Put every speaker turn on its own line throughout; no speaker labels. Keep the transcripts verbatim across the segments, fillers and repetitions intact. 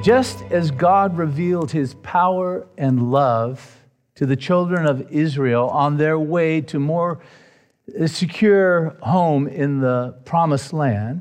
Just as God revealed his power and love to the children of Israel on their way to more secure home in the promised land,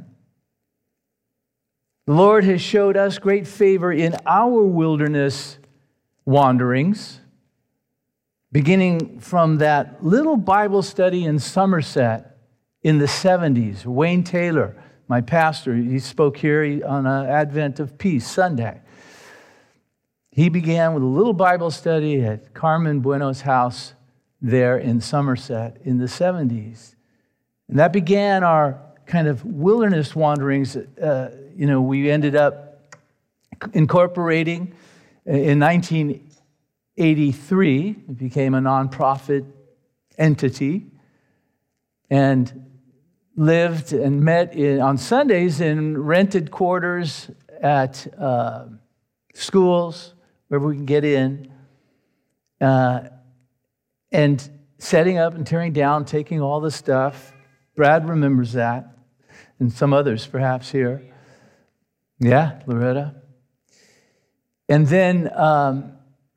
the Lord has showed us great favor in our wilderness wanderings, beginning from that little Bible study in Somerset in the seventies. Wayne Taylor, my pastor, he spoke here on an Advent of Peace Sunday. He began with a little Bible study at Carmen Bueno's house there in Somerset in the seventies. And that began our kind of wilderness wanderings. Uh, you know, we ended up incorporating in nineteen eighty-three. It became a nonprofit entity and lived and met in, on Sundays in rented quarters at uh, schools, wherever we can get in, uh, and setting up and tearing down, taking all the stuff. Brad remembers that, and some others perhaps here. Yeah, Loretta. And then um,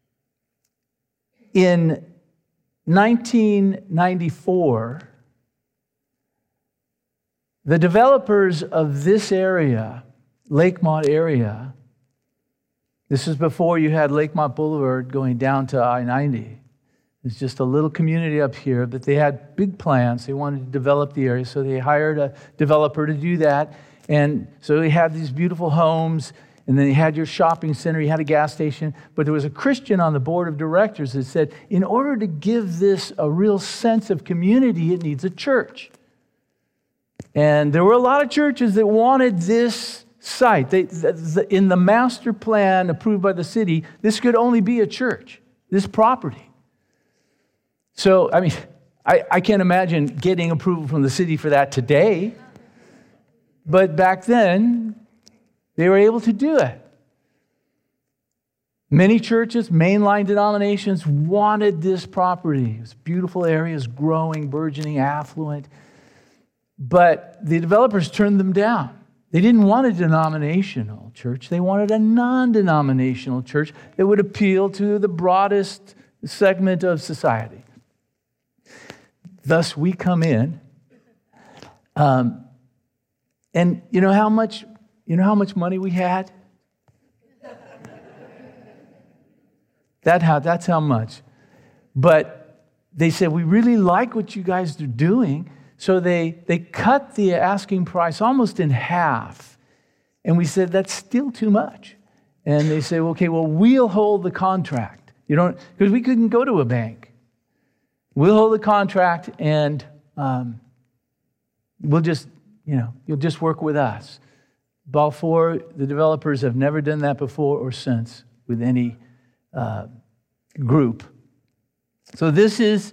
in nineteen ninety-four, the developers of this area, Lakemont area, this is before you had Lakemont Boulevard going down to I ninety. It's just a little community up here, but they had big plans. They wanted to develop the area, so they hired a developer to do that. And so they had these beautiful homes, and then you had your shopping center, you had a gas station, but there was a Christian on the board of directors that said, in order to give this a real sense of community, it needs a church. And there were a lot of churches that wanted this site. They, the, the, in the master plan approved by the city, this could only be a church, this property. So, I mean, I, I can't imagine getting approval from the city for that today. But back then, they were able to do it. Many churches, mainline denominations, wanted this property. It was beautiful areas, growing, burgeoning, affluent. But the developers turned them down. They didn't want a denominational church. They wanted a non-denominational church that would appeal to the broadest segment of society. Thus, we come in, um, and you know how much, you know how much money we had? That how, that's how much. But they said, we really like what you guys are doing. So they, they cut the asking price almost in half. And we said, that's still too much. And they said, okay, well, we'll hold the contract. You don't, because we couldn't go to a bank. We'll hold the contract and um, we'll just, you know, you'll just work with us. Balfour, the developers have never done that before or since with any uh, group. So this is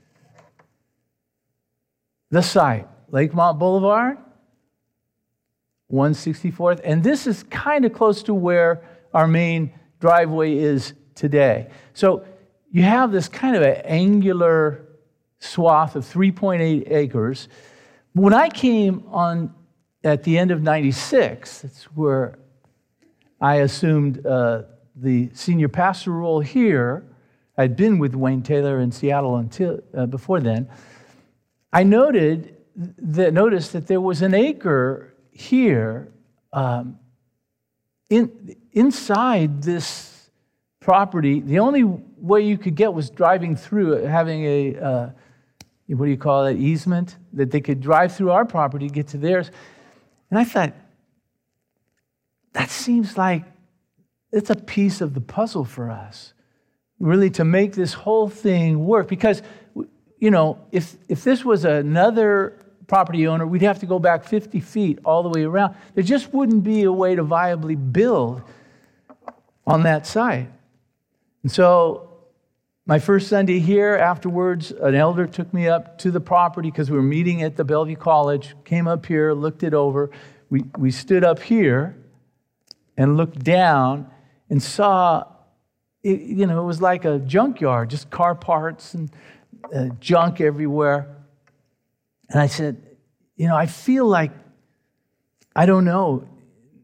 the site, Lakemont Boulevard, one sixty-fourth, and this is kind of close to where our main driveway is today. So you have this kind of an angular swath of three point eight acres. When I came on at the end of ninety-six, that's where I assumed uh, the senior pastor role here. I'd been with Wayne Taylor in Seattle until uh, before then. I noted that noticed that there was an acre here um, in inside this property. The only way you could get was driving through it, having a uh, what do you call it, easement, that they could drive through our property to get to theirs. And I thought, that seems like it's a piece of the puzzle for us, really, to make this whole thing work. Because, you know, if if this was another property owner, we'd have to go back fifty feet all the way around. There just wouldn't be a way to viably build on that site. And so my first Sunday here, afterwards, an elder took me up to the property because we were meeting at the Bellevue College, came up here, looked it over. We, we stood up here and looked down and saw, it, you know, it was like a junkyard, just car parts and uh, junk everywhere. And I said, you know, I feel like, I don't know,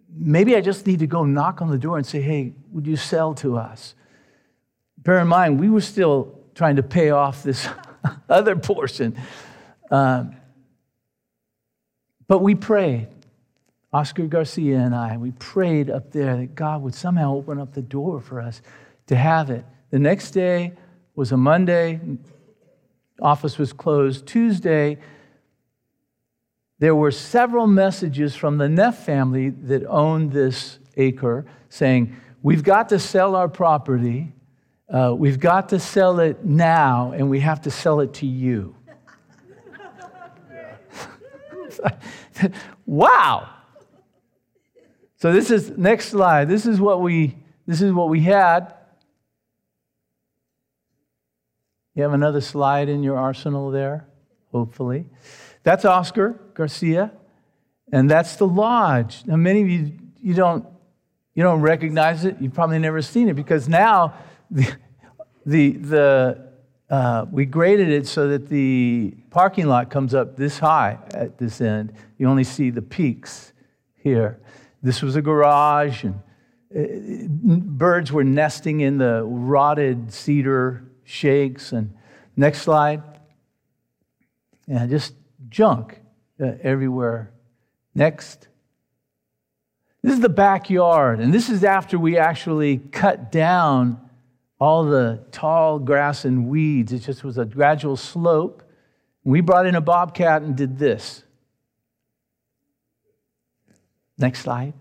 maybe I just need to go knock on the door and say, hey, would you sell to us? Bear in mind, we were still trying to pay off this other portion. Um, but we prayed. Oscar Garcia and I, we prayed up there that God would somehow open up the door for us to have it. The next day was a Monday. Office was closed. Tuesday, there were several messages from the Neff family that owned this acre saying, we've got to sell our property. Uh, we've got to sell it now, and we have to sell it to you. Wow. So this is, next slide. This is what we, this is what we had. You have another slide in your arsenal there, hopefully. That's Oscar Garcia, and that's the lodge. Now, many of you, you don't, you don't recognize it. You've probably never seen it because now the, the, the uh, we graded it so that the parking lot comes up this high at this end. You only see the peaks here. This was a garage, and uh, birds were nesting in the rotted cedar shakes. And next slide. Yeah, just junk uh, everywhere. Next. This is the backyard, and this is after we actually cut down all the tall grass and weeds. It just was a gradual slope. We brought in a bobcat and did this. Next slide.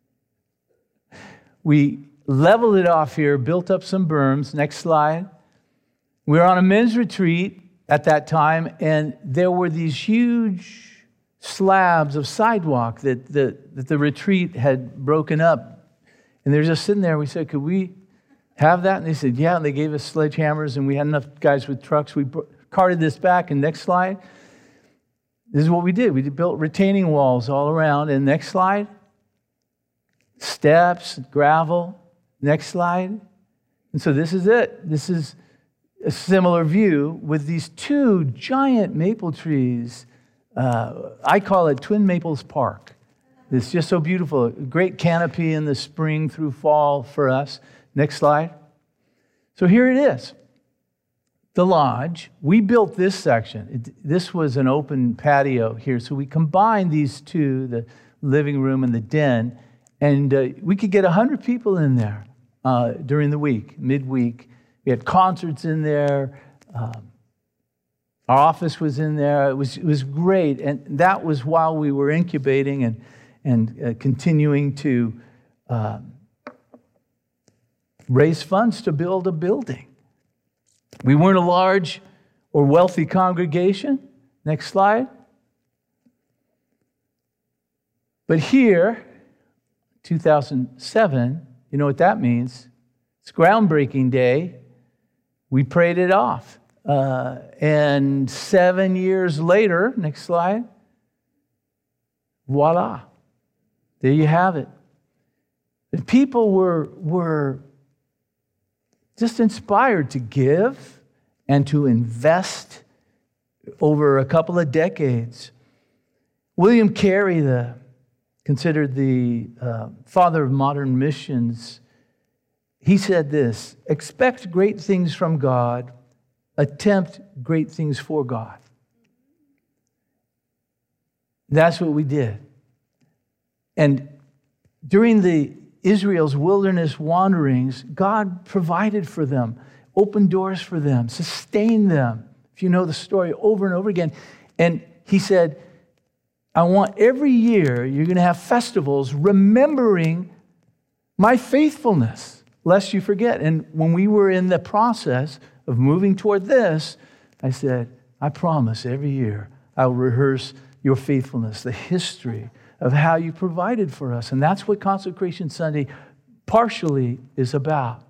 We leveled it off here, built up some berms. Next slide. We were on a men's retreat at that time, and there were these huge slabs of sidewalk that the, that the retreat had broken up. And they were just sitting there. We said, could we have that? And they said, yeah. And they gave us sledgehammers, and we had enough guys with trucks. We carted this back. And next slide. This is what we did. We built retaining walls all around. And next slide. Steps, gravel. Next slide. And so this is it. This is a similar view with these two giant maple trees. Uh, I call it Twin Maples Park. It's just so beautiful. A great canopy in the spring through fall for us. Next slide. So here it is. The lodge. We built this section. It, this was an open patio here. So we combined these two, the living room and the den, and uh, we could get one hundred people in there uh, during the week, midweek. We had concerts in there. Um, our office was in there. It was it was great, and that was while we were incubating and and uh, continuing to uh, raise funds to build a building. We weren't a large or wealthy congregation. Next slide. But here, two thousand seven, you know what that means? It's groundbreaking day. We prayed it off. Uh, and seven years later, next slide, voila. There you have it. And people were, were just inspired to give and to invest over a couple of decades. William Carey, the, considered the uh, father of modern missions, he said this: expect great things from God, attempt great things for God. That's what we did. And during the Israel's wilderness wanderings, God provided for them, opened doors for them, sustained them. If you know the story, over and over again. And he said, I want every year you're going to have festivals remembering my faithfulness, lest you forget. And when we were in the process of moving toward this, I said, I promise every year I will rehearse your faithfulness, the history of how you provided for us. And that's what Consecration Sunday partially is about.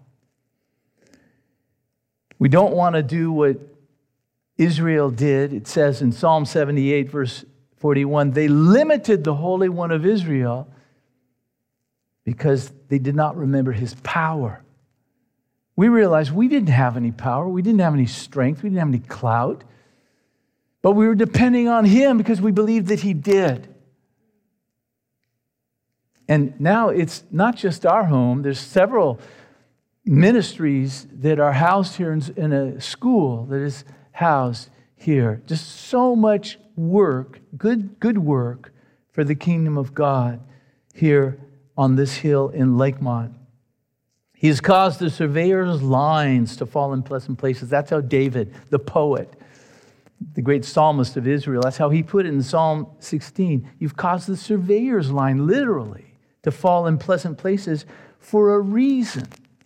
We don't want to do what Israel did. It says in Psalm seventy-eight, verse forty-one, they limited the Holy One of Israel because they did not remember his power. We realized we didn't have any power. We didn't have any strength. We didn't have any clout. But we were depending on him because we believed that he did. And now it's not just our home. There's several ministries that are housed here in, in a school that is housed here. Just so much work, good, good work for the kingdom of God here on this hill in Lakemont. He has caused the surveyor's lines to fall in pleasant places. That's how David, the poet, the great psalmist of Israel, that's how he put it in Psalm sixteen. You've caused the surveyor's line, literally, to fall in pleasant places for a reason.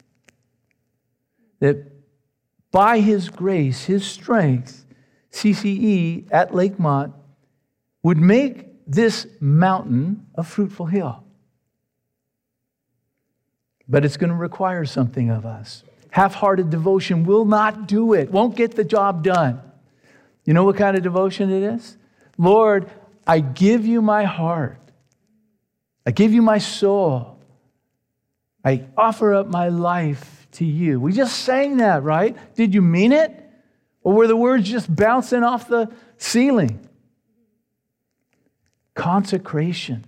That by his grace, his strength, C C E at Lakemont would make this mountain a fruitful hill. But it's going to require something of us. Half-hearted devotion will not do it, won't get the job done. You know what kind of devotion it is? Lord, I give you my heart. I give you my soul. I offer up my life to you. We just sang that, right? Did you mean it? Or were the words just bouncing off the ceiling? Consecration.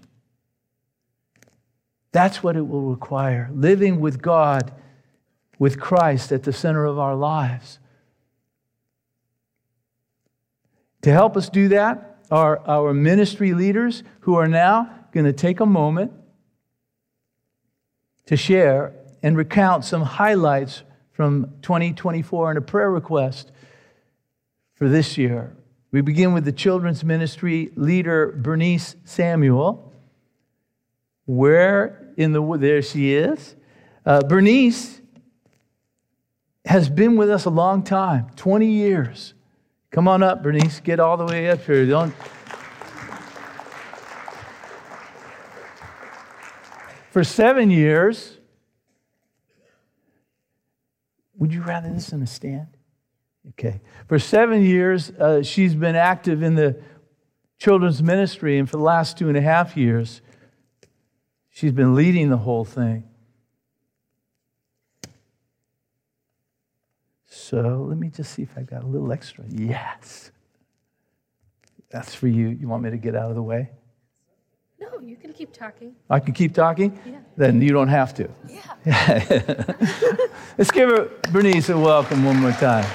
That's what it will require. Living with God, with Christ at the center of our lives. To help us do that are our ministry leaders who are now going to take a moment to share and recount some highlights from twenty twenty-four and a prayer request for this year. We begin with the children's ministry leader, Bernice Samuel. Where in the, there she is. Uh, Bernice has been with us a long time, twenty years. Come on up, Bernice. Get all the way up here. Don't. For seven years, would you rather this in a stand? Okay. For seven years, uh, she's been active in the children's ministry, and for the last two and a half years, she's been leading the whole thing. So let me just see if I got a little extra. Yes. That's for you. You want me to get out of the way?
No, you can keep talking.
I can keep talking?
Yeah.
Then you don't have to.
Yeah.
Let's give her, Bernice, a welcome one more time.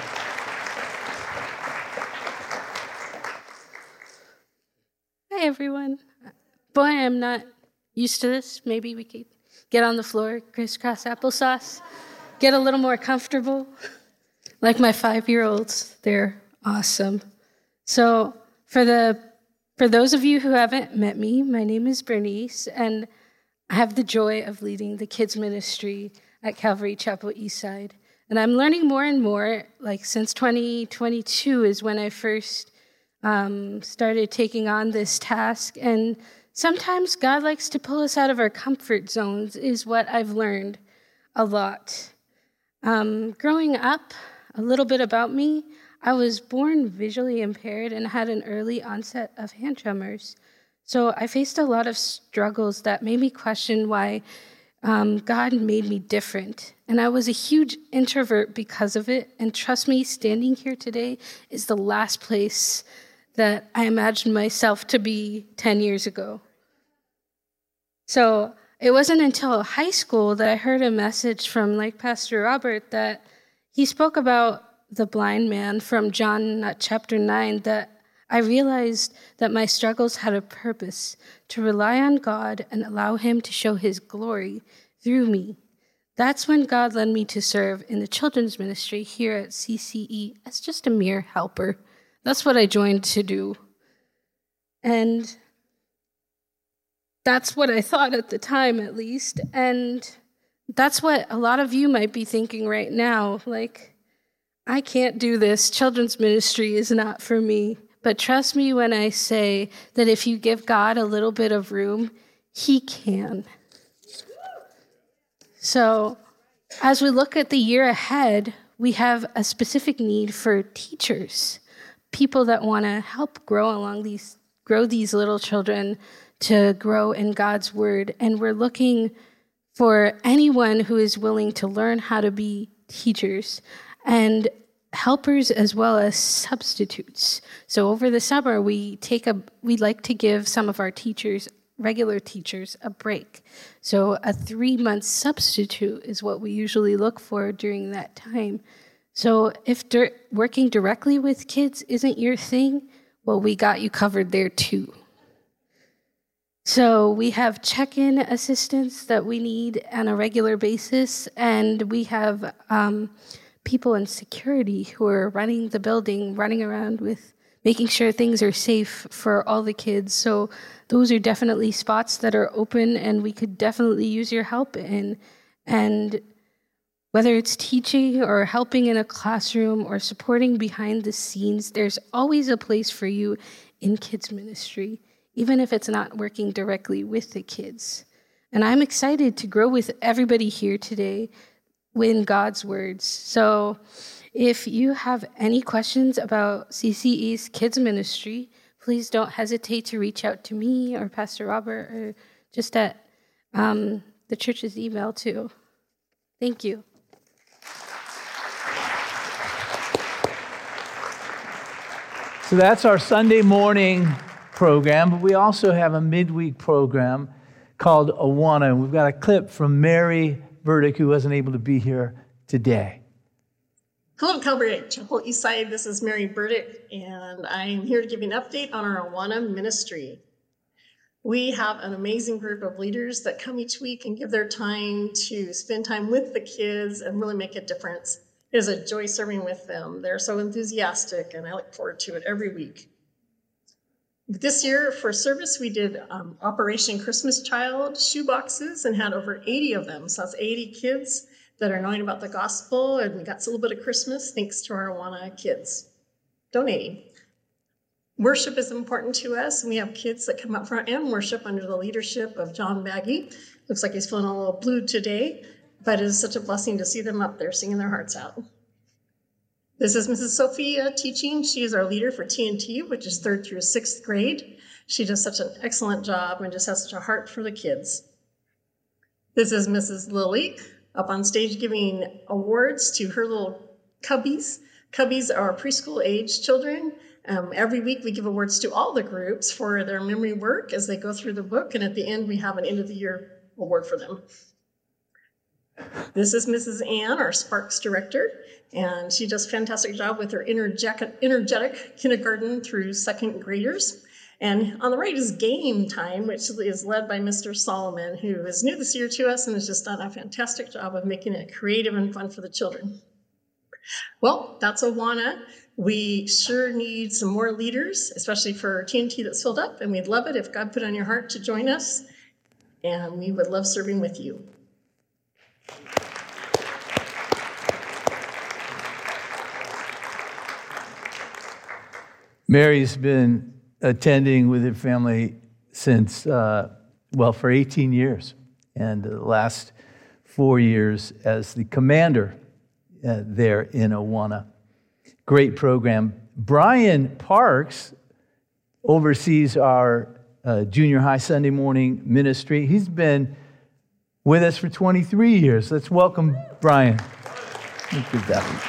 Hi, everyone. Boy, I'm not used to this. Maybe we could get on the floor, crisscross applesauce, get a little more comfortable. Like my five-year-olds, they're awesome. So for the for those of you who haven't met me, my name is Bernice, and I have the joy of leading the kids ministry at Calvary Chapel Eastside. And I'm learning more and more, like since twenty twenty-two is when I first um, started taking on this task. And sometimes God likes to pull us out of our comfort zones is what I've learned a lot. Um, growing up, a little bit about me, I was born visually impaired and had an early onset of hand tremors. So I faced a lot of struggles that made me question why um, God made me different. And I was a huge introvert because of it. And trust me, standing here today is the last place that I imagined myself to be ten years ago. So it wasn't until high school that I heard a message from like Pastor Robert that he spoke about the blind man from John chapter nine, that I realized that my struggles had a purpose, to rely on God and allow him to show his glory through me. That's when God led me to serve in the children's ministry here at C C E as just a mere helper. That's what I joined to do. And that's what I thought at the time, at least. And that's what a lot of you might be thinking right now. Like, I can't do this. Children's ministry is not for me. But trust me when I say that if you give God a little bit of room, he can. So as we look at the year ahead, we have a specific need for teachers, people that want to help grow along these, grow these little children to grow in God's word. And we're looking for anyone who is willing to learn how to be teachers and helpers as well as substitutes. So over the summer, we take a we like to give some of our teachers regular teachers a break. So a three-month substitute is what we usually look for during that time. So if di- working directly with kids isn't your thing, well, we got you covered there too. So we have check-in assistants that we need on a regular basis, and we have um, people in security who are running the building, running around with making sure things are safe for all the kids. So those are definitely spots that are open, and we could definitely use your help in. And whether it's teaching or helping in a classroom or supporting behind the scenes, there's always a place for you in kids ministry, even if it's not working directly with the kids. And I'm excited to grow with everybody here today in God's words. So if you have any questions about C C E's kids ministry, please don't hesitate to reach out to me or Pastor Robert or just at um, the church's email too. Thank you.
So that's our Sunday morning program, but we also have a midweek program called Awana. And we've got a clip from Mary Burdick, who wasn't able to be here today.
Hello, Calvary Chapel Eastside. This is Mary Burdick, and I'm here to give you an update on our Awana ministry. We have an amazing group of leaders that come each week and give their time to spend time with the kids and really make a difference. It is a joy serving with them. They're so enthusiastic, and I look forward to it every week. This year for service, we did um, Operation Christmas Child shoeboxes and had over eighty of them. So that's eighty kids that are knowing about the gospel, and we got a little bit of Christmas thanks to our Awana kids donating. Worship is important to us, and we have kids that come up front and worship under the leadership of John Baggy. Looks like he's feeling a little blue today, but it is such a blessing to see them up there singing their hearts out. This is Missus Sophia teaching. She is our leader for T N T, which is third through sixth grade. She does such an excellent job and just has such a heart for the kids. This is Missus Lily, up on stage giving awards to her little cubbies. Cubbies are preschool age children. Um, every week we give awards to all the groups for their memory work as they go through the book, and at the end we have an end of the year award for them. This is Missus Ann, our Sparks director, and she does a fantastic job with her energetic, energetic kindergarten through second graders. And on the right is Game Time, which is led by Mister Solomon, who is new this year to us and has just done a fantastic job of making it creative and fun for the children. Well, that's Awana. We sure need some more leaders, especially for T N T that's filled up, and we'd love it if God put on your heart to join us, and we would love serving with you.
Mary's been attending with her family since, uh, well, for eighteen years, and the last four years as the commander uh, there in Awana. Great program. Brian Parks oversees our uh, junior high Sunday morning ministry. He's been with us for twenty-three years. Let's welcome Brian. Good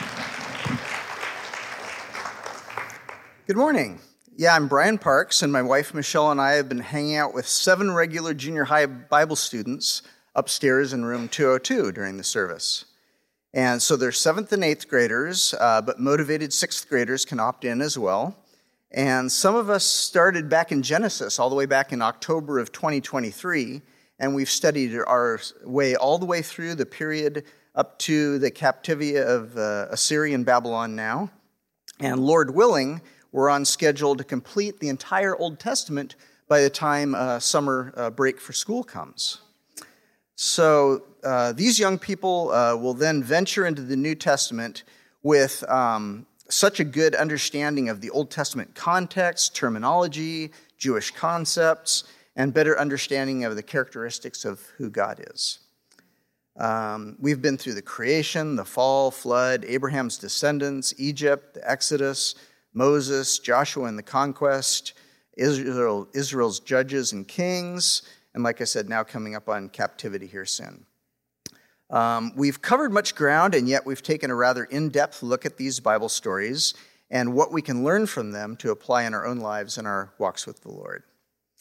Good morning. Yeah, I'm Brian Parks, and my wife Michelle and I have been hanging out with seven regular junior high Bible students upstairs in room two oh two during the service. And so they're seventh and eighth graders, uh, but motivated sixth graders can opt in as well. And some of us started back in Genesis, all the way back in October of twenty twenty-three, and we've studied our way all the way through the period up to the captivity of uh, Assyria and Babylon now. And Lord willing, we're on schedule to complete the entire Old Testament by the time uh, summer uh, break for school comes. So uh, these young people uh, will then venture into the New Testament with um, such a good understanding of the Old Testament context, terminology, Jewish concepts, and better understanding of the characteristics of who God is. Um, we've been through the creation, the fall, flood, Abraham's descendants, Egypt, the Exodus, Moses, Joshua and the conquest, Israel, Israel's judges and kings, and like I said, now coming up on captivity here soon. Um, we've covered much ground, and yet we've taken a rather in-depth look at these Bible stories and what we can learn from them to apply in our own lives and our walks with the Lord.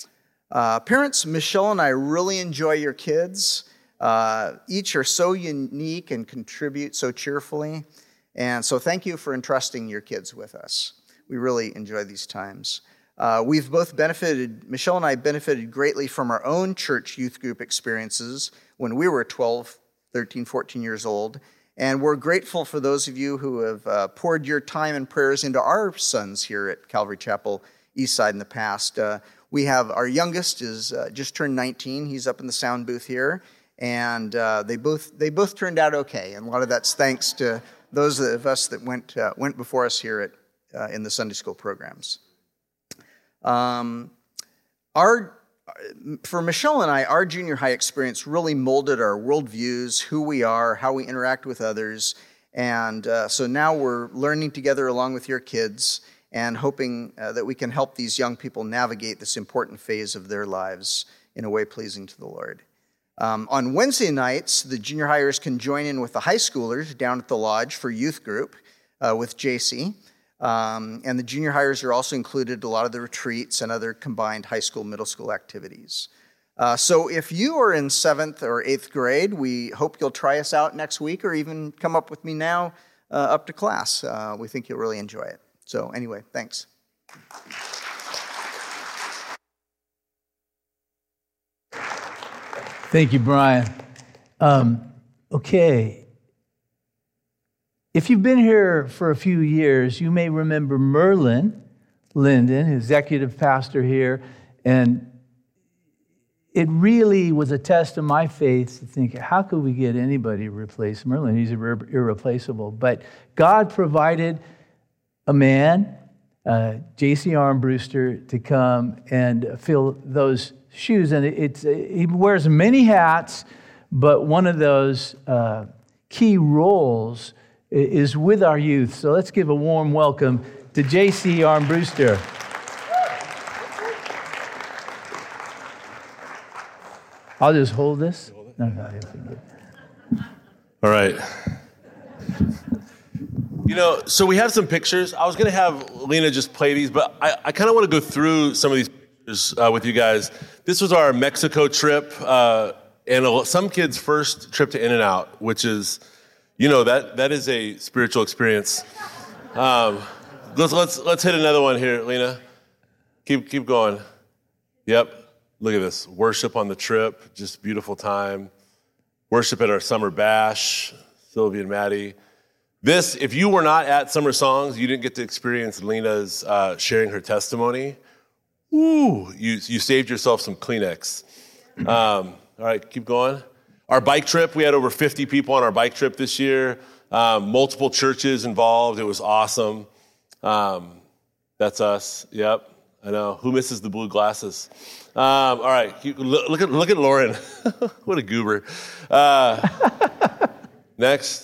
Uh, parents, Michelle and I really enjoy your kids. Uh, each are so unique and contribute so cheerfully. And so thank you for entrusting your kids with us. We really enjoy these times. Uh, we've both benefited, Michelle and I benefited greatly from our own church youth group experiences when we were twelve, thirteen, fourteen years old. And we're grateful for those of you who have uh, poured your time and prayers into our sons here at Calvary Chapel Eastside in the past. Uh, we have our youngest is uh, just turned nineteen. He's up in the sound booth here. And uh, they both they both turned out okay. And a lot of that's thanks to those of us that went uh, went before us here at uh, in the Sunday school programs. Um, our for Michelle and I, our junior high experience really molded our worldviews, who we are, how we interact with others, and uh, so now we're learning together along with your kids and hoping uh, that we can help these young people navigate this important phase of their lives in a way pleasing to the Lord. Um, on Wednesday nights, the junior highers can join in with the high schoolers down at the lodge for youth group uh, with J C. Um, and the junior highers are also included in a lot of the retreats and other combined high school, middle school activities. Uh, so if you are in seventh or eighth grade, we hope you'll try us out next week or even come up with me now uh, up to class. Uh, we think you'll really enjoy it. So anyway, thanks.
Thank you, Brian. Um, okay. If you've been here for a few years, you may remember Merlin Linden, executive pastor here, and it really was a test of my faith to think, how could we get anybody to replace Merlin? He's irre- irreplaceable. But God provided a man, uh, J C Armbruster, to come and fill those shoes. And it's he wears many hats, but one of those uh, key roles is with our youth. So let's give a warm welcome to J C Armbruster. I'll just hold this. No, no,
all right. You know, so we have some pictures. I was going to have Lena just play these, but I, I kind of want to go through some of these pictures uh, with you guys. This was our Mexico trip, uh, and a, some kids' first trip to In-N-Out, which is, you know, that that is a spiritual experience. Um, let's let's let's hit another one here, Lena. Keep keep going. Yep. Look at this. Worship on the trip. Just beautiful time. Worship at our summer bash. Sylvia and Maddie. This, if you were not at Summer Songs, you didn't get to experience Lena's uh, sharing her testimony. Woo! You you saved yourself some Kleenex. Um, all right, keep going. Our bike trip, we had over fifty people on our bike trip this year. Um, multiple churches involved. It was awesome. Um, that's us. Yep, I know. Who misses the blue glasses? Um, all right, keep, look, look at look at Lauren. What a goober. Uh, next.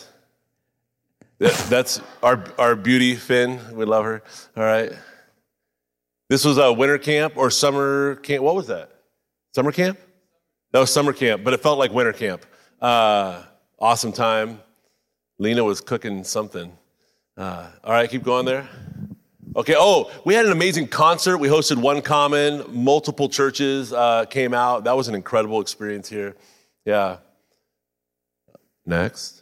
That's our our beauty, Finn. We love her. All right. This was a winter camp or summer camp. What was that? Summer camp? That was summer camp, but it felt like winter camp. Uh, awesome time. Lena was cooking something. Uh, all right, keep going there. Okay, oh, we had an amazing concert. We hosted One Common. Multiple churches uh, came out. That was an incredible experience here. Yeah. Next.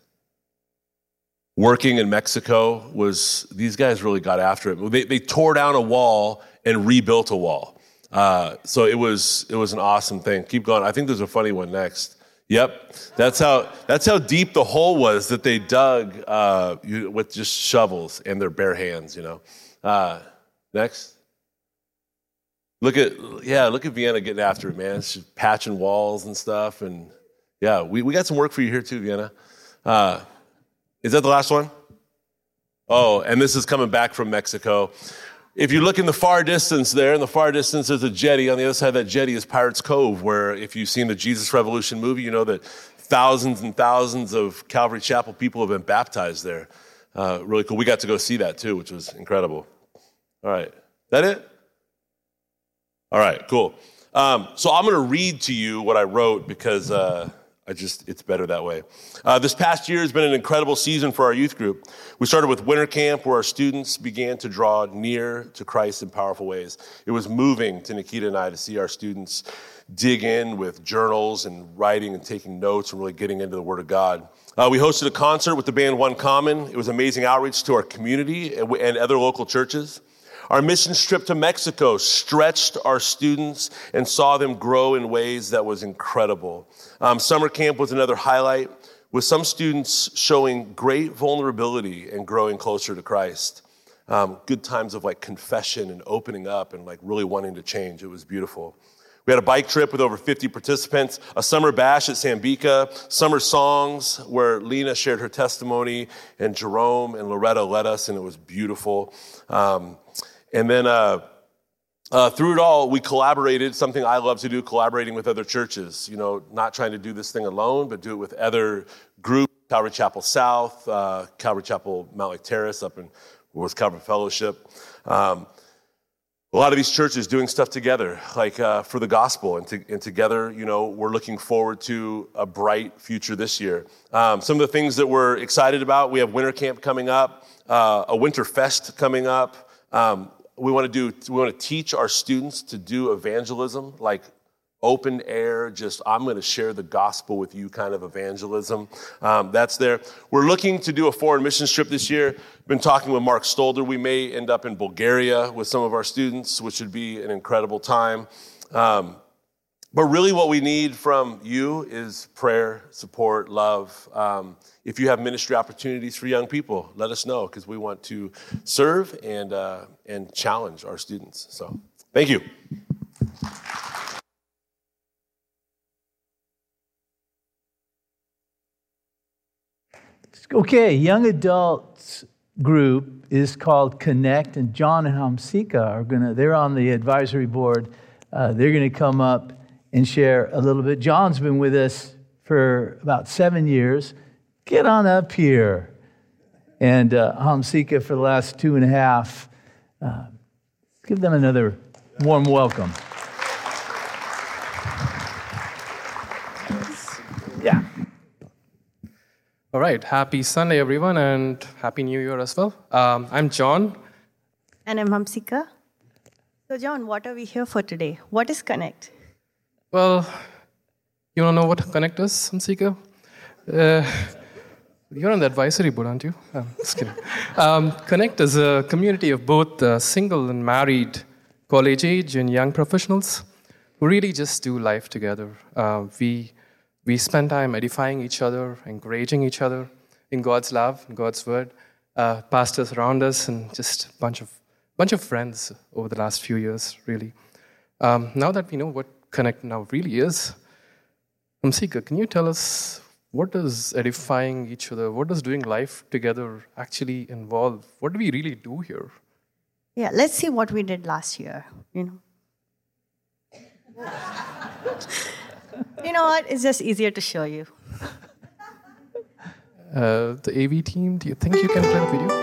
Working in Mexico was, these guys really got after it. They, they tore down a wall and rebuilt a wall. Uh, so it was it was an awesome thing. Keep going. I think there's a funny one next. Yep, that's how that's how deep the hole was that they dug uh, you, with just shovels and their bare hands. You know. Uh, next. Look at yeah, look at Vienna getting after it, man. She's patching walls and stuff, and yeah, we, we got some work for you here too, Vienna. Uh, is that the last one? Oh, and this is coming back from Mexico. If you look in the far distance there, in the far distance there's a jetty. On the other side of that jetty is Pirates Cove, where if you've seen the Jesus Revolution movie, you know that thousands and thousands of Calvary Chapel people have been baptized there. Uh, really cool. We got to go see that too, which was incredible. All right. Is that it? All right, cool. Um, so I'm going to read to you what I wrote because uh, I just, it's better that way. Uh, this past year has been an incredible season for our youth group. We started with winter camp where our students began to draw near to Christ in powerful ways. It was moving to Nikita and I to see our students dig in with journals and writing and taking notes and really getting into the Word of God. Uh, we hosted a concert with the band One Common. It was amazing outreach to our community and, and other local churches. Our mission trip to Mexico stretched our students and saw them grow in ways that was incredible. Um, summer camp was another highlight, with some students showing great vulnerability and growing closer to Christ. Um, good times of like confession and opening up and like really wanting to change. It was beautiful. We had a bike trip with over fifty participants, a summer bash at Sambica, summer songs where Lena shared her testimony, and Jerome and Loretta led us, and it was beautiful. Um, And then uh, uh, through it all, we collaborated, something I love to do, collaborating with other churches. You know, not trying to do this thing alone, but do it with other groups, Calvary Chapel South, uh, Calvary Chapel Mount Lake Terrace up in West Calvary Fellowship. Um, a lot of these churches doing stuff together, like uh, for the gospel. And, to, and together, you know, we're looking forward to a bright future this year. Um, some of the things that we're excited about, we have winter camp coming up, uh, a winter fest coming up. Um, We want to do. We want to teach our students to do evangelism, like open air. Just I'm going to share the gospel with you, kind of evangelism. Um, that's there. We're looking to do a foreign mission trip this year. Been talking with Mark Stolder. We may end up in Bulgaria with some of our students, which would be an incredible time. Um, but really, what we need from you is prayer, support, love. Um, If you have ministry opportunities for young people, let us know, because we want to serve and uh, and challenge our students. So, thank you.
Okay, young adults group is called Connect, and John and Hamsika are gonna. They're on the advisory board. Uh, they're gonna come up and share a little bit. John's been with us for about seven years. Get on up here. And uh, Hamsika for the last two and a half. Uh, give them another warm welcome. Yeah.
All right. Happy Sunday, everyone, and Happy New Year as well. Um, I'm John.
And I'm Hamsika. So, John, what are we here for today? What is Connect?
Well, you want to know what Connect is, Hamsika? Uh, You're on the advisory board, aren't you? Oh, just kidding. Um, Connect is a community of both uh, single and married, college age and young professionals who really just do life together. Uh, we we spend time edifying each other, encouraging each other in God's love, in God's word. Uh, pastors around us, and just a bunch of bunch of friends over the last few years, really. Um, now that we know what Connect now really is, Hamsika, can you tell us, what does edifying each other, what does doing life together actually involve? What do we really do here?
Yeah, let's see what we did last year, you know. You know what? It's just easier to show you.
Uh, the A V team, do you think you can play the video?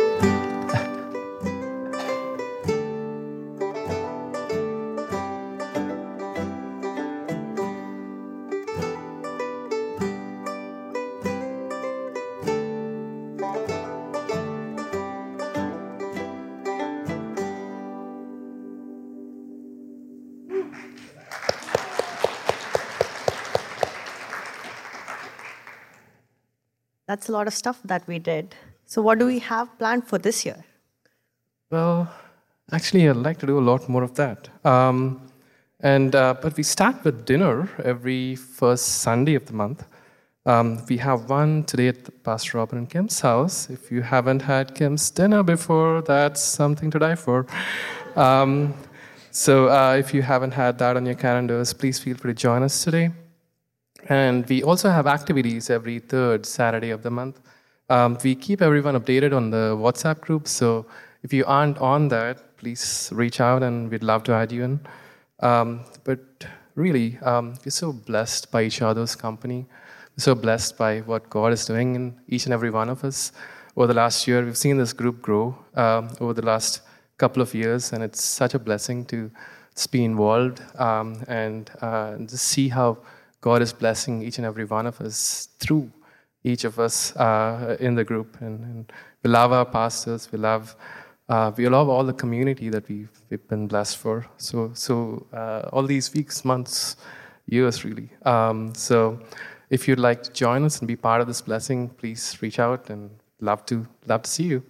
That's a lot of stuff that we did. So what do we have planned for this year?
Well, actually, I'd like to do a lot more of that. Um, and uh, but we start with dinner every first Sunday of the month. Um, we have one today at Pastor Robin and Kim's house. If you haven't had Kim's dinner before, that's something to die for. Um, so uh, if you haven't had that on your calendars, please feel free to join us today. And we also have activities every third Saturday of the month. Um, we keep everyone updated on the WhatsApp group, so if you aren't on that, please reach out and we'd love to add you in. Um, but really, um, we're so blessed by each other's company. We're so blessed by what God is doing in each and every one of us. Over the last year, we've seen this group grow um, over the last couple of years, and it's such a blessing to just be involved um, and uh, just see how God is blessing each and every one of us through each of us uh, in the group. And, and we love our pastors. We love uh, we love all the community that we've, we've been blessed for. So so uh, all these weeks, months, years, really. Um, so if you'd like to join us and be part of this blessing, please reach out, and love to love to see you.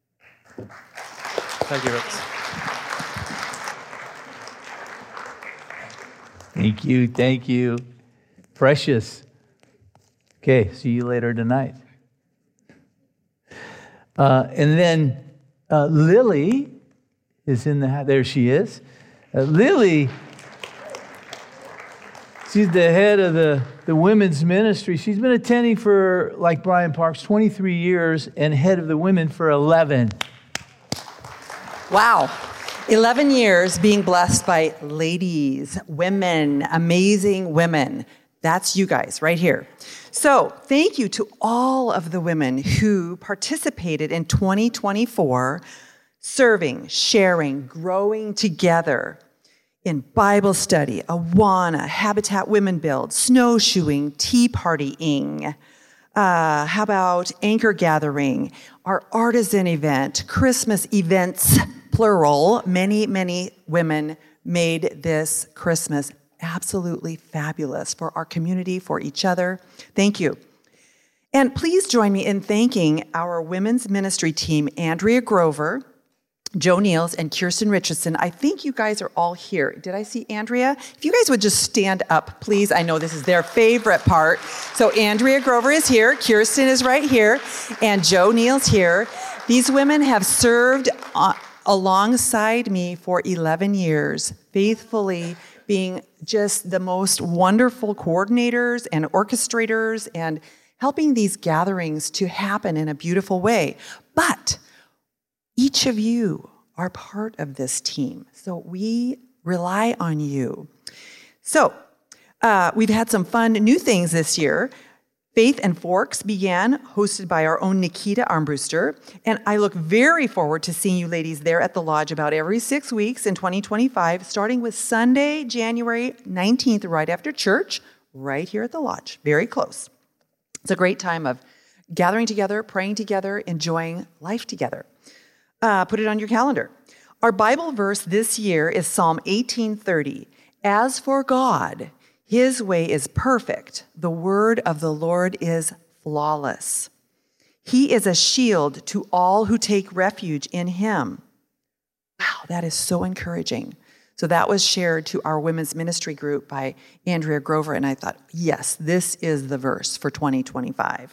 Thank you, Rex.
Thank you, thank you. Precious. Okay, see you later tonight. Uh, and then uh, Lily is in the house. There she is. Uh, Lily, she's the head of the, the women's ministry. She's been attending for, like Brian Parks, twenty-three years, and head of the women for eleven.
Wow. eleven years being blessed by ladies, women, amazing women. That's you guys right here. So thank you to all of the women who participated in twenty twenty-four, serving, sharing, growing together in Bible study, Awana, Habitat Women Build, snowshoeing, tea partying. Uh, how about anchor gathering, our artisan event, Christmas events, plural. Many, many women made this Christmas absolutely fabulous for our community, for each other. Thank you. And please join me in thanking our women's ministry team, Andrea Grover, Joe Niels, and Kirsten Richardson. I think you guys are all here. Did I see Andrea? If you guys would just stand up, please. I know this is their favorite part. So Andrea Grover is here, Kirsten is right here, and Joe Niels here. These women have served uh, alongside me for eleven years, faithfully being just the most wonderful coordinators and orchestrators and helping these gatherings to happen in a beautiful way. But each of you are part of this team, so we rely on you. So uh, we've had some fun new things this year. Faith and Forks began, hosted by our own Nikita Armbruster, and I look very forward to seeing you ladies there at the Lodge about every six weeks in twenty twenty-five, starting with Sunday, January nineteenth, right after church, right here at the Lodge, very close. It's a great time of gathering together, praying together, enjoying life together. Uh, put it on your calendar. Our Bible verse this year is Psalm eighteen thirty. As for God, His way is perfect. The word of the Lord is flawless. He is a shield to all who take refuge in Him. Wow, that is so encouraging. So that was shared to our women's ministry group by Andrea Grover, and I thought, yes, this is the verse for twenty twenty-five.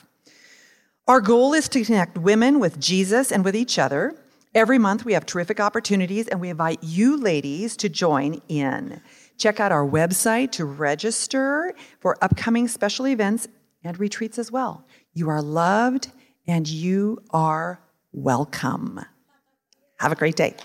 Our goal is to connect women with Jesus and with each other. Every month we have terrific opportunities, and we invite you ladies to join in. Check out our website to register for upcoming special events and retreats as well. You are loved and you are welcome. Have a great day.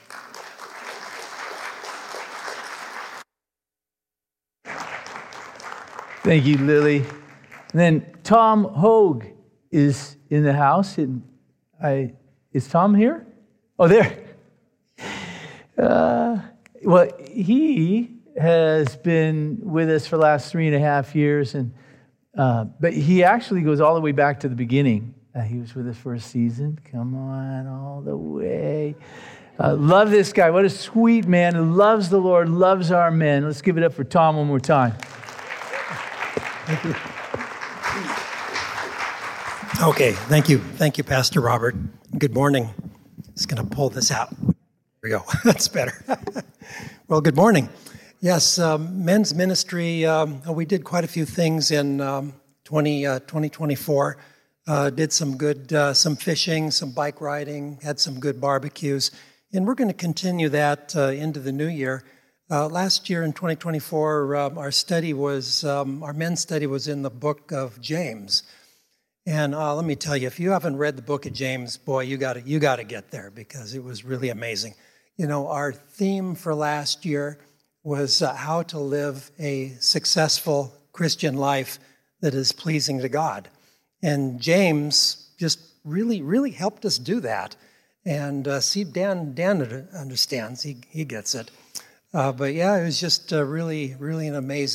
Thank you, Lily. And then Tom Hogue is in the house. And I, is Tom here? Oh, there. Uh, well, he has been with us for the last three and a half years, and uh, but he actually goes all the way back to the beginning. Uh, he was with us for a season. Come on, all the way. Uh, love this guy. What a sweet man who loves the Lord, loves our men. Let's give it up for Tom one more time.
Thank you. Okay, thank you. Thank you, Pastor Robert. Good morning. Just going to pull this out. There we go. That's better. Well, good morning. Yes, um, men's ministry, um, we did quite a few things in um, twenty twenty-four. Uh, did some good, uh, some fishing, some bike riding, had some good barbecues. And we're going to continue that uh, into the new year. Uh, last year in twenty twenty-four, um, our study was, um, our men's study was in the book of James. And uh, let me tell you, if you haven't read the book of James, boy, you got to you got to get there because it was really amazing. You know, our theme for last year was uh, how to live a successful Christian life that is pleasing to God. And James just really, really helped us do that. And uh, see, Dan, Dan understands; he he gets it. Uh, but yeah, it was just uh, really, really an amazing,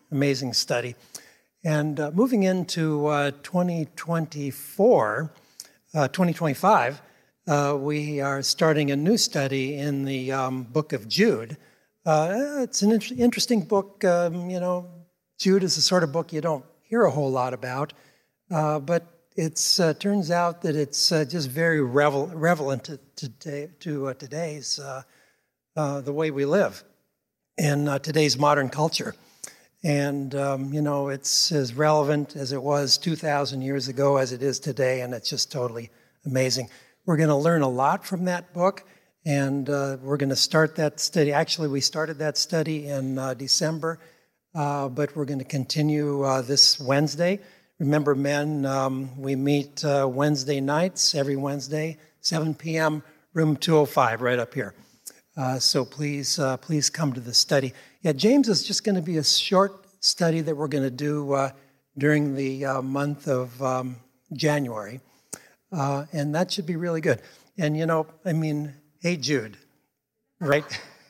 amazing study. And uh, moving into uh, twenty twenty-four, uh, twenty twenty-five, uh, we are starting a new study in the um, book of Jude. Uh, it's an in- interesting book. Um, you know, Jude is the sort of book you don't hear a whole lot about, uh, but it uh, turns out that it's uh, just very revel- relevant to, to, to uh, today's, uh, uh, the way we live in uh, today's modern culture. And, um, you know, it's as relevant as it was two thousand years ago as it is today, and it's just totally amazing. We're going to learn a lot from that book, and uh, we're going to start that study. Actually, we started that study in uh, December, uh, but we're going to continue uh, this Wednesday. Remember, men, um, we meet uh, Wednesday nights, every Wednesday, seven p.m., room two oh five, right up here. Uh, so please, uh, please come to the study. Yeah, James is just going to be a short study that we're going to do uh, during the uh, month of um, January, uh, and that should be really good. And, you know, I mean, hey, Jude, right?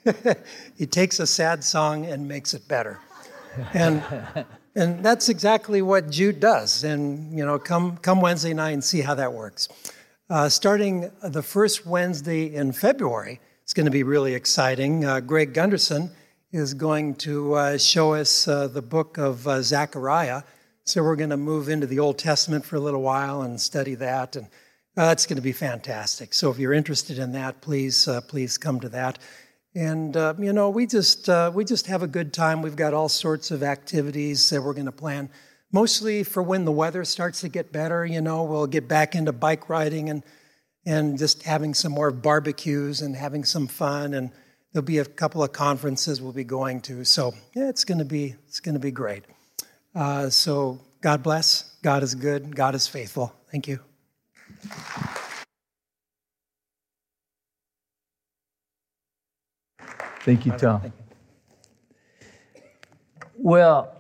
He takes a sad song and makes it better. And and that's exactly what Jude does. And, you know, come, come Wednesday night and see how that works. Uh, starting the first Wednesday in February, it's going to be really exciting. Uh, Greg Gunderson is going to uh, show us uh, the book of uh, Zechariah. So we're going to move into the Old Testament for a little while and study that. And uh, it's going to be fantastic. So if you're interested in that, please, uh, please come to that. And, uh, you know, we just, uh, we just have a good time. We've got all sorts of activities that we're going to plan, mostly for when the weather starts to get better. You know, we'll get back into bike riding and and just having some more barbecues and having some fun. And there'll be a couple of conferences we'll be going to. So yeah, it's going to be it's going to be great. Uh, so God bless. God is good. God is faithful. Thank you.
Thank you, Tom. Well,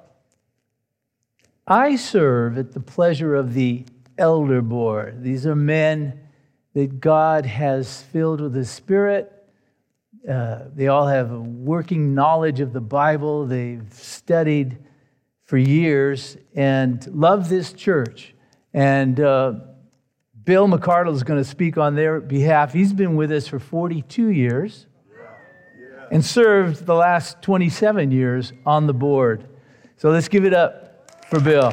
I serve at the pleasure of the elder board. These are men that God has filled with His Spirit. Uh, they all have a working knowledge of the Bible. They've studied for years and love this church. And uh, Bill McCardle is going to speak on their behalf. He's been with us for forty-two years and served the last twenty-seven years on the board. So let's give it up for Bill.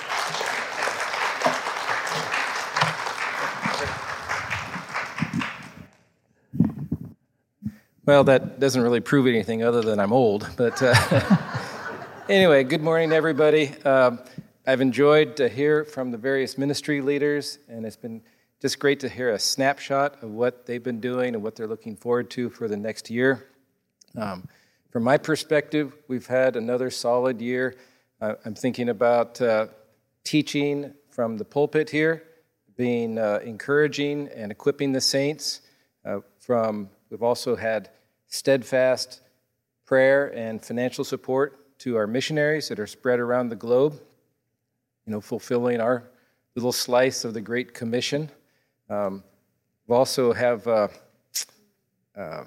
Well, that doesn't really prove anything other than I'm old. But uh, anyway, good morning, everybody. Uh, I've enjoyed to hear from the various ministry leaders, and it's been just great to hear a snapshot of what they've been doing and what they're looking forward to for the next year. Um, from my perspective, we've had another solid year. Uh, I'm thinking about uh, teaching from the pulpit here, being uh, encouraging and equipping the saints. Uh, from we've also had steadfast prayer and financial support to our missionaries that are spread around the globe, you know, fulfilling our little slice of the Great Commission. Um, we also have uh, uh,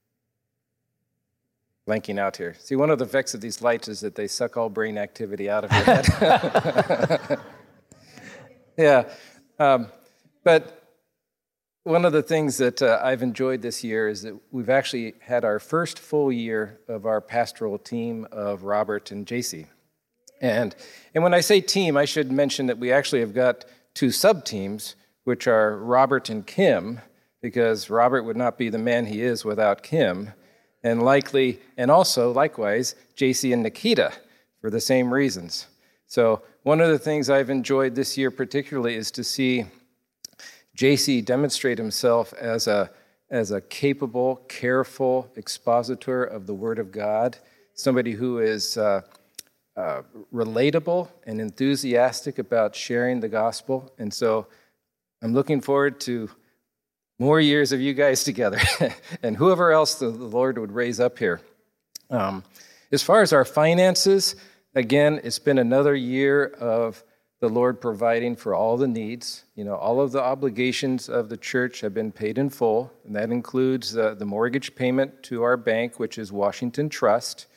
blanking out here. See, one of the effects of these lights is that they suck all brain activity out of your head. yeah, um, but one of the things that uh, I've enjoyed this year is that we've actually had our first full year of our pastoral team of Robert and J C. And and when I say team, I should mention that we actually have got two sub-teams, which are Robert and Kim, because Robert would not be the man he is without Kim, and likely, and also, likewise, J C and Nikita for the same reasons. So one of the things I've enjoyed this year particularly is to see J C demonstrate himself as a, as a capable, careful expositor of the Word of God, somebody who is uh, uh, relatable and enthusiastic about sharing the gospel. And so I'm looking forward to more years of you guys together and whoever else the, the Lord would raise up here. Um, as far as our finances, again, it's been another year of the Lord providing for all the needs. You know, all of the obligations of the church have been paid in full, and that includes uh, the mortgage payment to our bank, which is Washington Trust.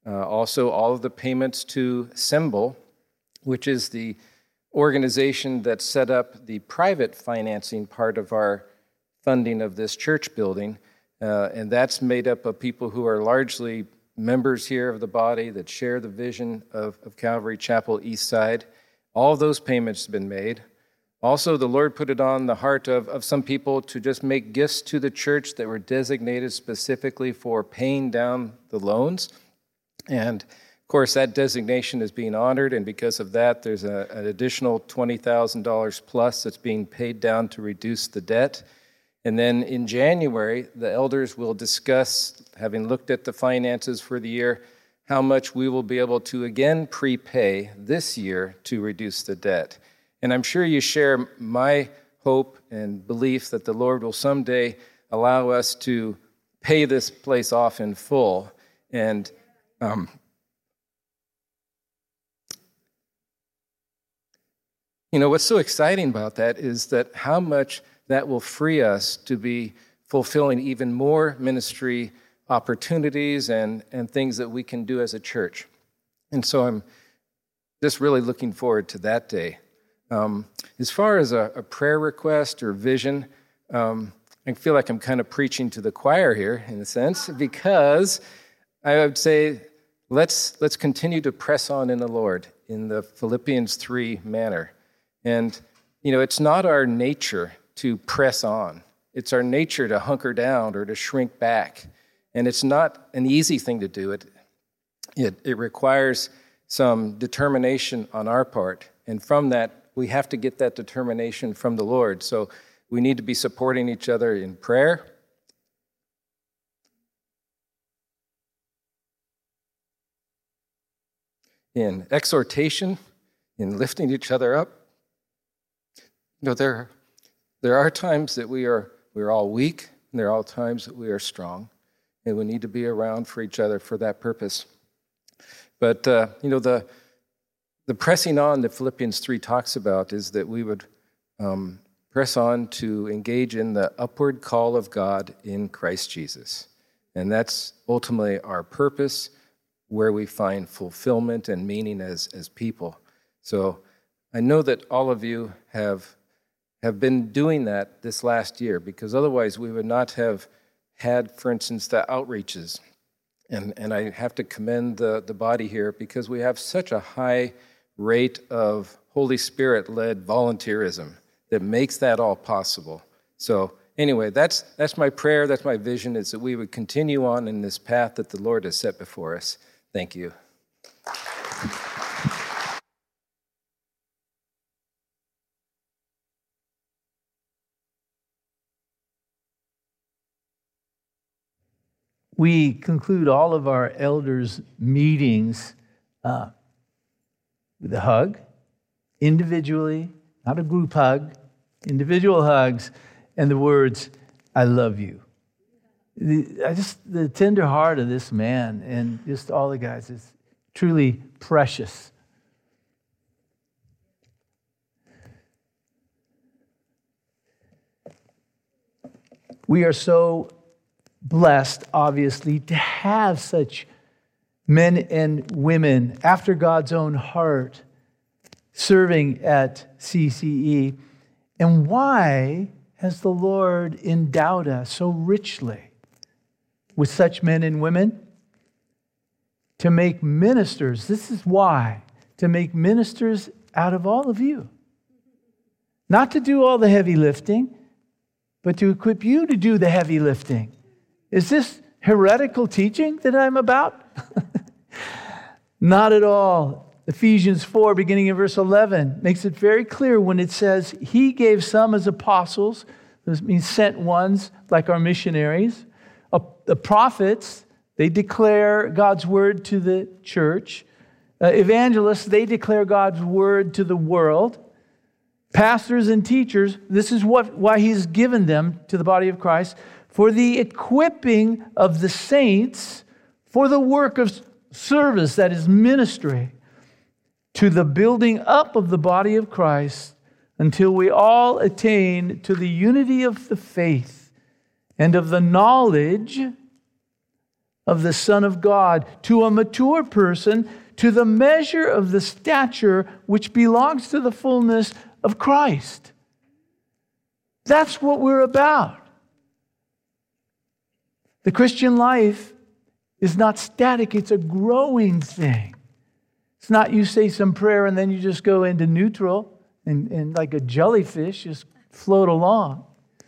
Uh, also, all of the payments to Symbol, which is the organization that set up the private financing part of our funding of this church building. Uh, and that's made up of people who are largely members here of the body that share the vision of, of Calvary Chapel East Side. All of those payments have been made. Also, the Lord put it on the heart of, of some people to just make gifts to the church that were designated specifically for paying down the loans. And, of course, that designation is being honored, and because of that, there's a, an additional twenty thousand dollars plus that's being paid down to reduce the debt. And then in January, the elders will discuss, having looked at the finances for the year, how much we will be able to again prepay this year to reduce the debt. And I'm sure you share my hope and belief that the Lord will someday allow us to pay this place off in full. And um, you know, what's so exciting about that is that how much that will free us to be fulfilling even more ministry opportunities and, and things that we can do as a church. And so I'm just really looking forward to that day. Um, as far as a, a prayer request or vision, um, I feel like I'm kind of preaching to the choir here in a sense, because I would say let's let's continue to press on in the Lord in the Philippians three manner. And, you know, it's not our nature to press on. It's our nature to hunker down or to shrink back. And it's not an easy thing to do. It, it, it requires some determination on our part. And from that, we have to get that determination from the Lord. So we need to be supporting each other in prayer, in exhortation, in lifting each other up. You know, there, there are times that we are we're all weak, and there are all times that we are strong, and we need to be around for each other for that purpose. But uh, you know, the the pressing on that Philippians three talks about is that we would um, press on to engage in the upward call of God in Christ Jesus, and that's ultimately our purpose, where we find fulfillment and meaning as as people. So I know that all of you have. have been doing that this last year, because otherwise we would not have had, for instance, the outreaches. And, and I have to commend the, the body here because we have such a high rate of Holy Spirit-led volunteerism that makes that all possible. So anyway, that's, that's my prayer, that's my vision, is that we would continue on in this path that the Lord has set before us. Thank you.
We conclude all of our elders' meetings uh, with a hug, individually, not a group hug, individual hugs, and the words, "I love you." The, I just the tender heart of this man and just all the guys is truly precious. We are so blessed, obviously, to have such men and women after God's own heart serving at C C E. And why has the Lord endowed us so richly with such men and women? To make ministers. This is why. To make ministers out of all of you. Not to do all the heavy lifting, but to equip you to do the heavy lifting. Is this heretical teaching that I'm about? Not at all. Ephesians four, beginning in verse eleven, makes it very clear when it says, He gave some as apostles, this means sent ones, like our missionaries. The prophets, they declare God's word to the church. Uh, evangelists, they declare God's word to the world. Pastors and teachers, this is what why He's given them to the body of Christ, for the equipping of the saints for the work of service, that is ministry, to the building up of the body of Christ until we all attain to the unity of the faith and of the knowledge of the Son of God, to a mature person, to the measure of the stature which belongs to the fullness of Christ. That's what we're about. The Christian life is not static, it's a growing thing. It's not you say some prayer and then you just go into neutral and, and like a jellyfish just float along.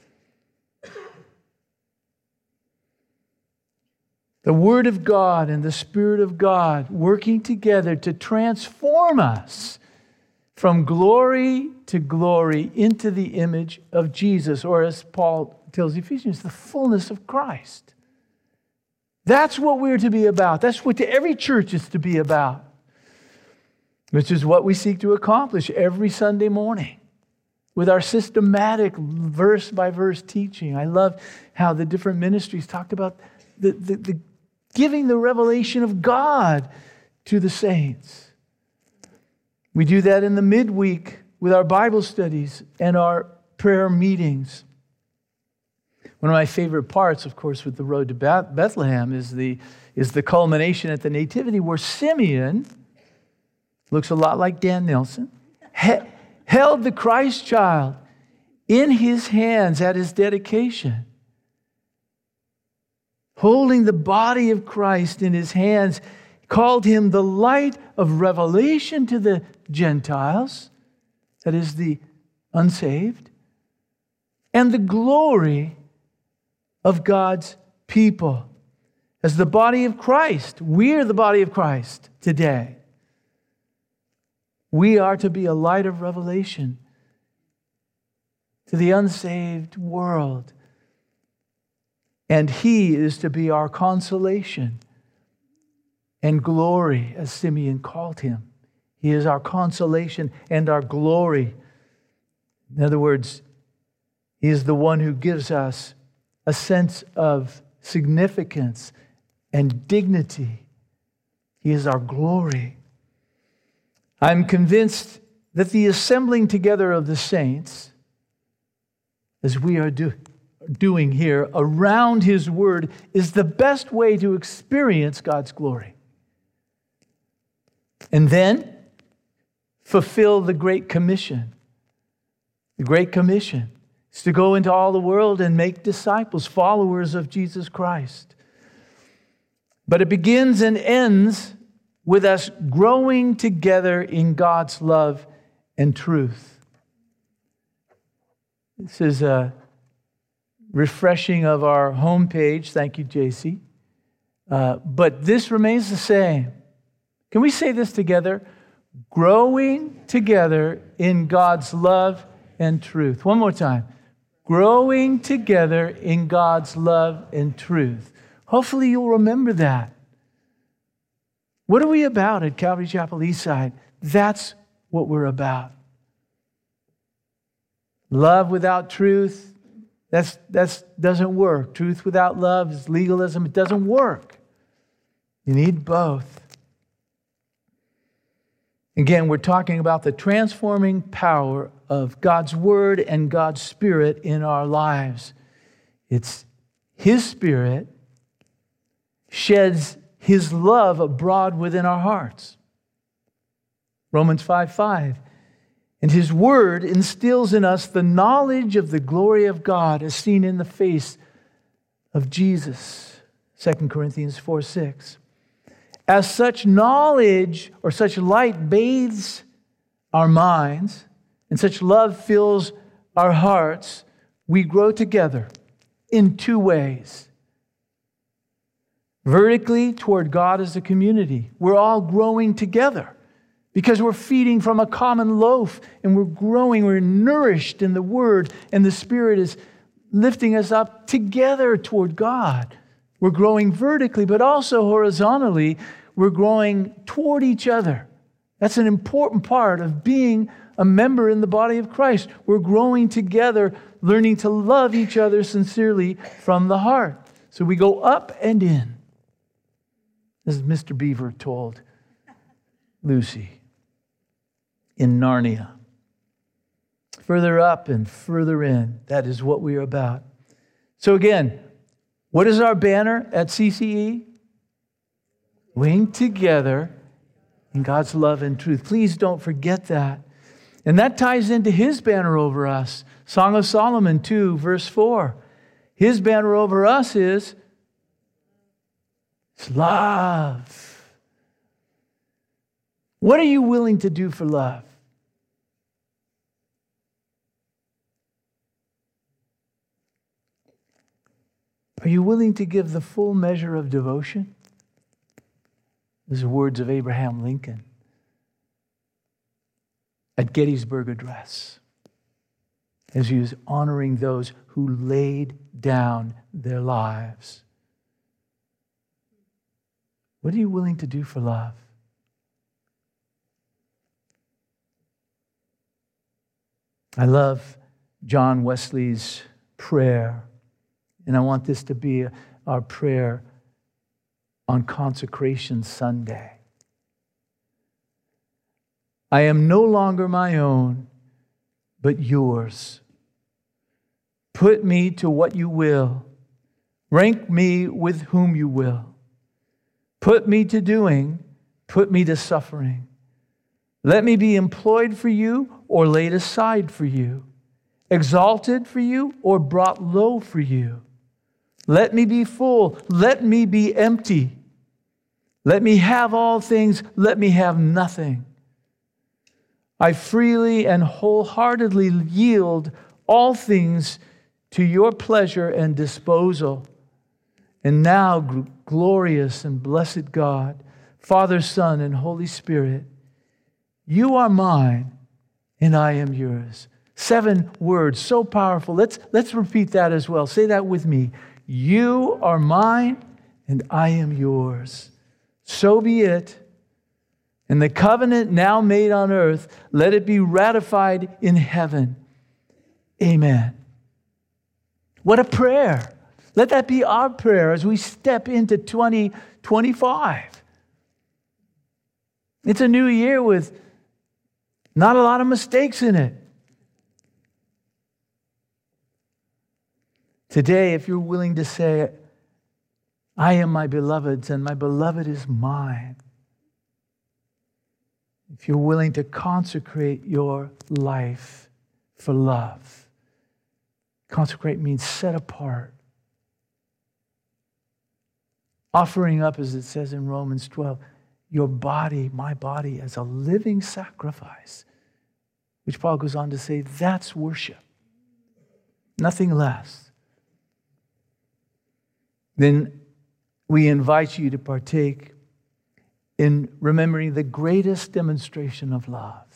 The Word of God and the Spirit of God working together to transform us from glory to glory into the image of Jesus, or as Paul tells Ephesians, the fullness of Christ. That's what we're to be about. That's what every church is to be about, which is what we seek to accomplish every Sunday morning with our systematic verse-by-verse teaching. I love how the different ministries talked about the, the, the giving the revelation of God to the saints. We do that in the midweek with our Bible studies and our prayer meetings. One of my favorite parts, of course, with the road to Bethlehem is the, is the culmination at the Nativity where Simeon, looks a lot like Dan Nelson, he, held the Christ child in his hands at his dedication. Holding the body of Christ in his hands, called him the light of revelation to the Gentiles, that is the unsaved, and the glory of God's people. As the body of Christ, we're the body of Christ today. We are to be a light of revelation to the unsaved world. And He is to be our consolation and glory, as Simeon called Him. He is our consolation and our glory. In other words, He is the one who gives us a sense of significance and dignity. He is our glory. I'm convinced that the assembling together of the saints, as we are do, doing here, around His Word, is the best way to experience God's glory. And then fulfill the Great Commission. The Great Commission is to go into all the world and make disciples, followers of Jesus Christ. But it begins and ends with us growing together in God's love and truth. This is a refreshing of our homepage. Thank you, J C. Uh, but this remains the same. Can we say this together? Growing together in God's love and truth. One more time. Growing together in God's love and truth. Hopefully you'll remember that. What are we about at Calvary Chapel Eastside? That's what we're about. Love without truth, that's that's doesn't work. Truth without love is legalism. It doesn't work. You need both. Again, we're talking about the transforming power of God's Word and God's Spirit in our lives. It's His Spirit sheds His love abroad within our hearts. Romans five five. And His Word instills in us the knowledge of the glory of God as seen in the face of Jesus. Second Corinthians four six. As such knowledge or such light bathes our minds and such love fills our hearts, we grow together in two ways. Vertically toward God as a community. We're all growing together because we're feeding from a common loaf and we're growing, we're nourished in the Word, and the Spirit is lifting us up together toward God. We're growing vertically, but also horizontally, we're growing toward each other. That's an important part of being a member in the body of Christ. We're growing together, learning to love each other sincerely from the heart. So we go up and in, as Mister Beaver told Lucy in Narnia. Further up and further in. That is what we are about. So again, what is our banner at C C E? Linked together in God's love and truth. Please don't forget that. And that ties into His banner over us. Song of Solomon two, verse four. His banner over us is it's love. What are you willing to do for love? Are you willing to give the full measure of devotion? These are words of Abraham Lincoln at Gettysburg Address as he was honoring those who laid down their lives. What are you willing to do for love? I love John Wesley's prayer, and I want this to be our prayer on Consecration Sunday. I am no longer my own, but yours. Put me to what you will. Rank me with whom you will. Put me to doing, put me to suffering. Let me be employed for you or laid aside for you, exalted for you or brought low for you. Let me be full, let me be empty. Let me have all things, let me have nothing. I freely and wholeheartedly yield all things to your pleasure and disposal. And now, glorious and blessed God, Father, Son, and Holy Spirit, you are mine and I am yours. Seven words, so powerful. Let's, let's repeat that as well. Say that with me. You are mine and I am yours. So be it. And the covenant now made on earth, let it be ratified in heaven. Amen. What a prayer. Let that be our prayer as we step into twenty twenty-five. It's a new year with not a lot of mistakes in it. Today, if you're willing to say, I am my beloved's and my beloved is mine. If you're willing to consecrate your life for love. Consecrate means set apart. Offering up, as it says in Romans twelve, your body, my body, as a living sacrifice. Which Paul goes on to say, that's worship. Nothing less. Then we invite you to partake in remembering the greatest demonstration of love.